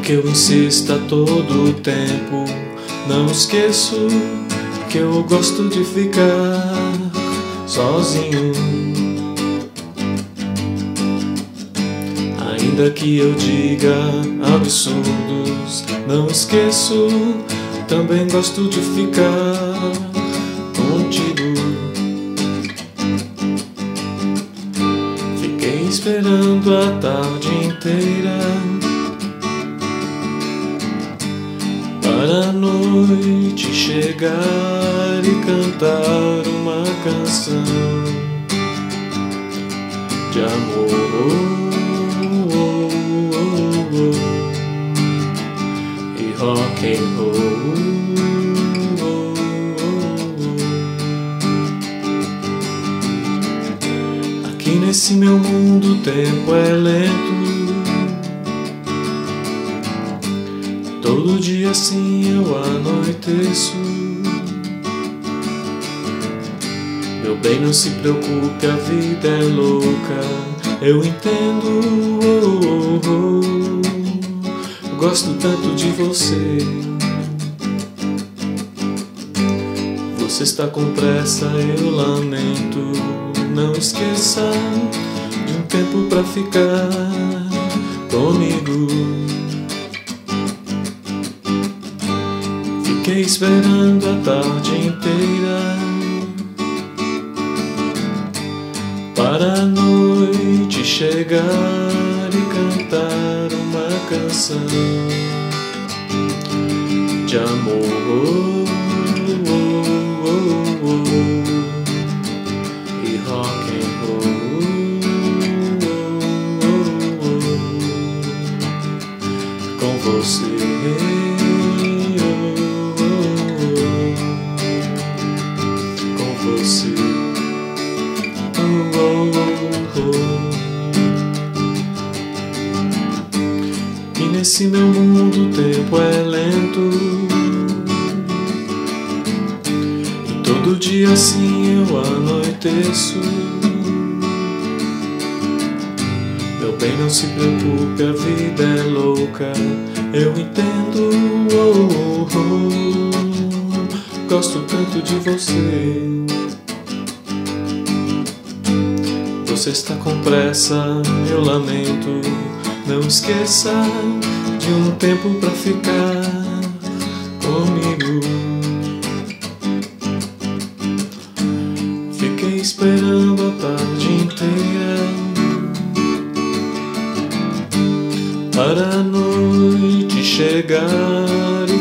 que eu insisto a todo tempo, não esqueço que eu gosto de ficar sozinho. Ainda que eu diga absurdos, não esqueço, também gosto de ficar contigo. Fiquei esperando a tarde inteira para a noite chegar e cantar uma canção de amor e rock and roll. Aqui nesse meu mundo o tempo é lento. Todo dia assim eu anoiteço. Meu bem, não se preocupe, a vida é louca, eu entendo. Gosto tanto de você. Você está com pressa, eu lamento. Não esqueça de um tempo pra ficar comigo. Fiquei esperando a tarde inteira para a noite chegar e cantar uma canção de amor e rock and roll. Com você você. E nesse meu mundo o tempo é lento. E todo dia assim eu anoiteço. Meu bem, não se preocupe, a vida é louca, eu entendo. Gosto tanto de você. Você está com pressa, eu lamento. Não esqueça de um tempo pra ficar comigo. Fiquei esperando a tarde inteira para a noite chegar e